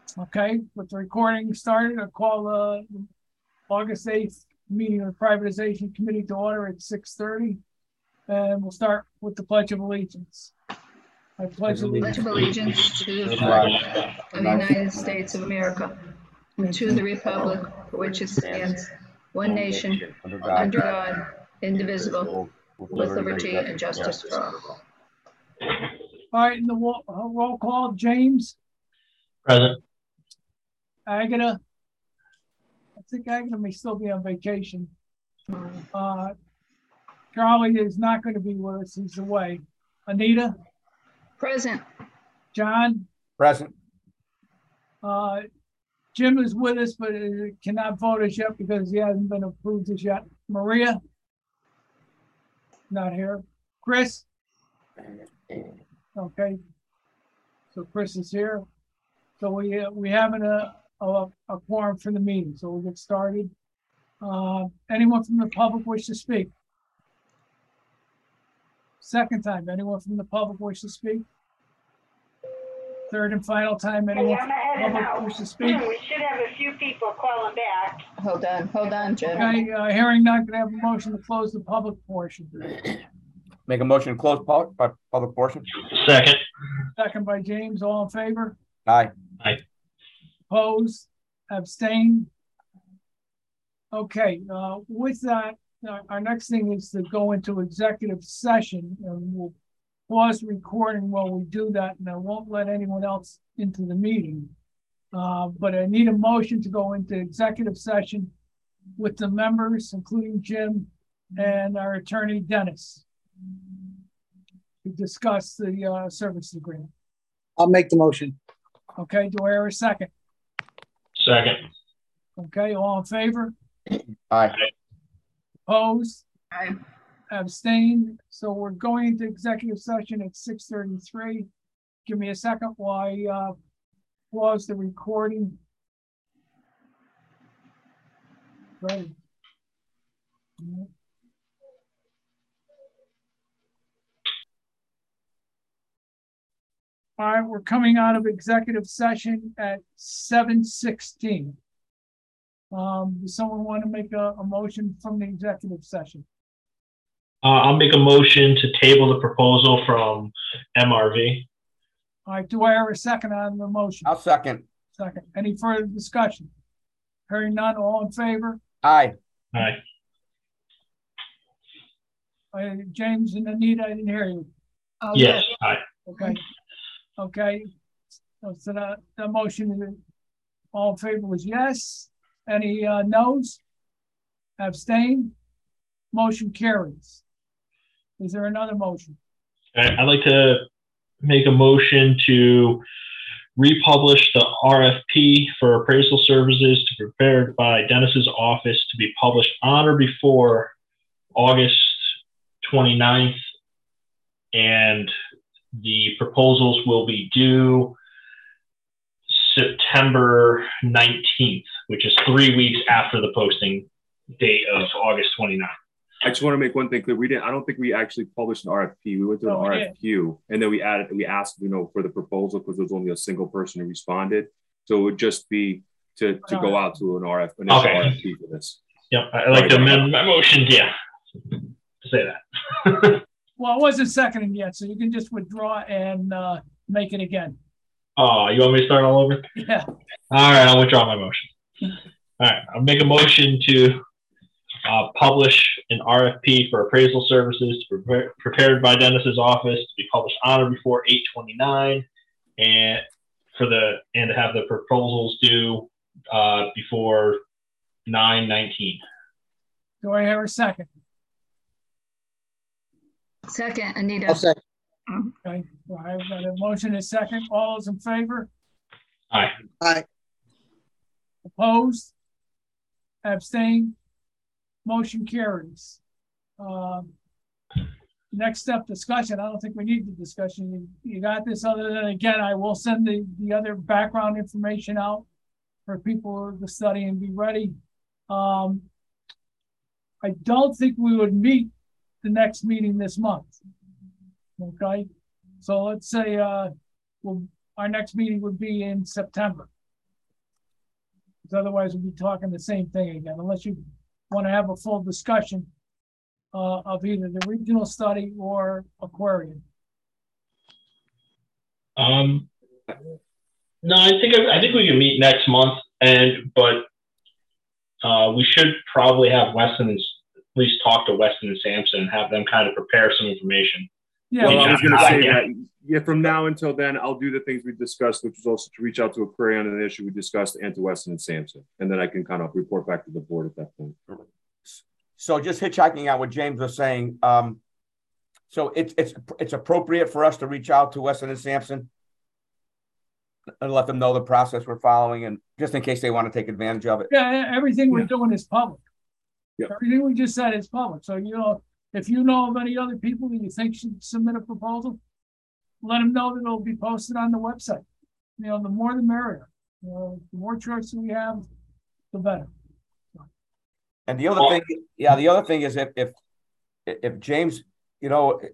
Okay, with the recording started, I call the August 8th meeting of the Privatization Committee to order at 6:30. And we'll start with the Pledge of Allegiance. I pledge Pledge of allegiance to the flag flag of the United States of America and to the republic for which it stands, one nation, under God, indivisible, with liberty and justice for all. All right, in the roll call, James, Present. Agatha. I think Agatha may still be on vacation. Charlie is not going to be with us. He's away. Anita, Present. John, Present. Jim is with us, but cannot vote us yet because he hasn't been approved as yet. Maria, not here. Chris, okay. So Chris is here. So we have a quorum for the meeting, so we'll get started. Anyone from the public wish to speak? Second time, anyone from the public wish to speak? Third and final time, anyone from the public wish to speak? We should have a few people calling back. Hold on, Jim. Okay, hearing none, can I have a motion to close the public portion? Make a motion to close public portion. Second. Second by James, all in favor? Aye. Aye. Opposed, abstained. Okay, with that, our next thing is to go into executive session, and we'll pause the recording while we do that, and I won't let anyone else into the meeting. But I need a motion to go into executive session with the members, including Jim and our attorney, Dennis, to discuss the service agreement. I'll make the motion. Okay, do I hear a second? Second. Okay, all in favor? Aye. Opposed? Aye. Abstained. So we're going into executive session at 6:33. Give me a second while I pause the recording. Right. All right, we're coming out of executive session at 7:16. Does someone want to make a motion from the executive session? I'll make a motion to table the proposal from MRV. All right, do I hear a second on the motion? I'll second. Second. Any further discussion? Hearing none, all in favor? Aye. Aye. James and Anita, I didn't hear you. Yes. Aye. Okay. Okay. So the motion is all in favor was yes. Any no's? Abstain? Motion carries. Is there another motion? I'd like to make a motion to republish the RFP for appraisal services to be prepared by Dennis's office to be published on or before August 29th. And the proposals will be due September 19th, which is 3 weeks after the posting date of August 29th. I just want to make one thing clear. I don't think we actually published an RFP. We went to an RFQ, and then we asked, for the proposal because there was only a single person who responded. So it would just be to go out to an RFP for this. Yep, I'd like to amend my motion, to say that. Well, it wasn't seconded yet, so you can just withdraw and make it again. Oh, you want me to start all over? Yeah. All right, I'll withdraw my motion. All right, I'll make a motion to publish an RFP for appraisal services prepared by Dennis's office to be published on or before 8/29, and to have the proposals due before 9/19. Do I hear a second? Second, Anita. I'll second. Okay, well, I've got a motion and a second. All those in favor? Aye. Aye. Opposed? Abstained? Motion carries. Next step, discussion. I don't think we need the discussion. You got this, other than, again, I will send the other background information out for people to study and be ready. I don't think we would meet the next meeting this month. Okay, so let's say our next meeting would be in September. Because otherwise we'll be talking the same thing again, unless you want to have a full discussion of either the regional study or Aquarian. No, I think we can meet next month, but we should probably have Weston at least talk to Weston and Sampson and have them kind of prepare some information. Yeah, Well, I was going to say Yeah. that, yeah, from now until then, I'll do the things we discussed, which was also to reach out to Aquarian on an issue we discussed and to Weston and Sampson. And then I can kind of report back to the board at that point. So just hitchhiking out what James was saying. So it's appropriate for us to reach out to Weston and Sampson and let them know the process we're following, and just in case they want to take advantage of it. yeah, everything we're doing is public. Yeah. Everything we just said is public. So, you know, if you know of any other people that you think should submit a proposal, let them know that it'll be posted on the website. You know, the more the merrier. You know, the more choices we have, the better. And the other thing is if James, if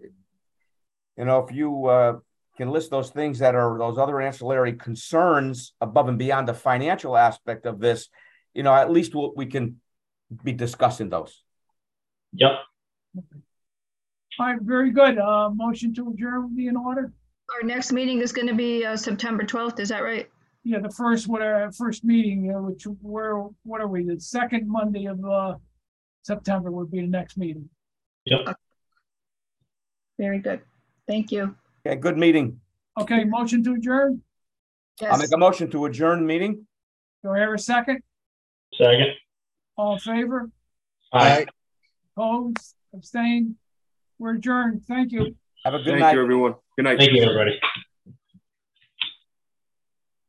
you can list those things that are those other ancillary concerns above and beyond the financial aspect of this, at least we can be discussing those. Yep. All right, very good. Motion to adjourn would be in order. Our next meeting is going to be September 12th. Is that right? Yeah, the first meeting, what are we? The second Monday of September would be the next meeting. Yep. Very good. Thank you. Okay, good meeting. Okay, motion to adjourn. I'll Yes. make a motion to adjourn the meeting. Do I hear a second? Second. All in favor? Aye. Opposed? Abstained? We're adjourned. Thank you. Have a good Thank night. you, everyone. Good night. Thank you, everybody.